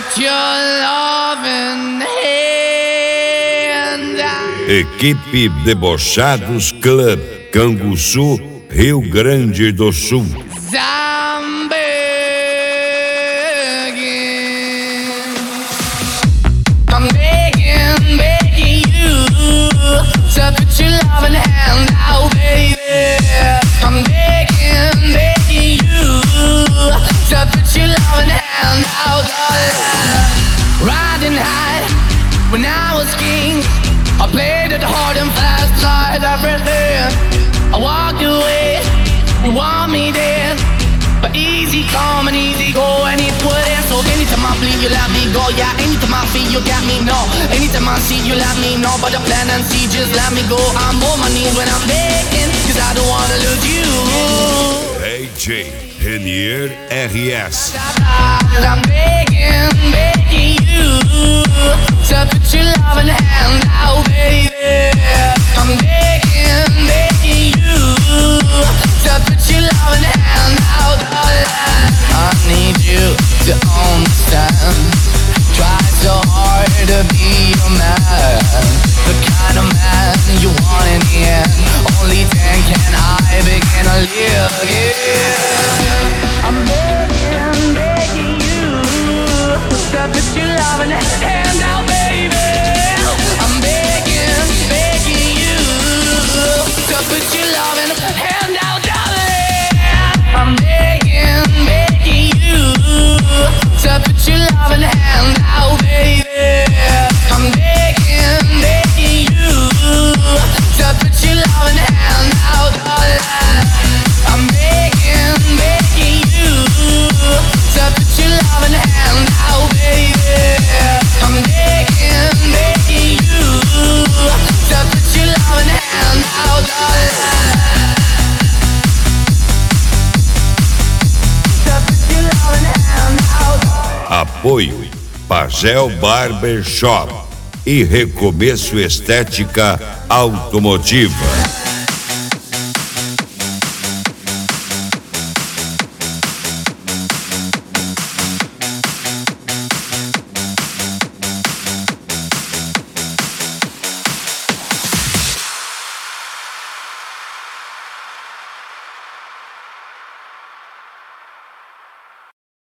your loving hand. Equipe Debochados Club, Canguçu, Rio Grande do Sul. I'm begging you to put your loving hand out, baby. I'm begging you to put your loving hand out. Riding high when I was king, I played it hard and fast, tried everything. I walked away, you want me there, but easy come and easy go, and it wouldn't. So anytime I bleed, you let me go. Yeah, anytime I feel, you got me, no. Anytime I see, you let me know. But the plan and see, just let me go. I'm on my knees when I'm begging, cause I don't wanna lose you. AJ Renier RS. I'm begging you to put your loving hand out, baby. I'm begging you to put your loving hand out. I need you to understand. Try so hard to be a man, the kind of man you want in the end. Only then can I begin to live again. I'm begging you to put your loving hand out, baby. I'm begging you to put your loving hand out, darling. I'm begging you to put your loving hand out, baby. I'm begging you to put your loving hand out, darling. I'm begging you to put your loving hand out, baby. I'm begging you to put your loving hand out, darling. To put your loving hand out. Apoio Pagel Barber Shop e Recomeço Estética Automotiva.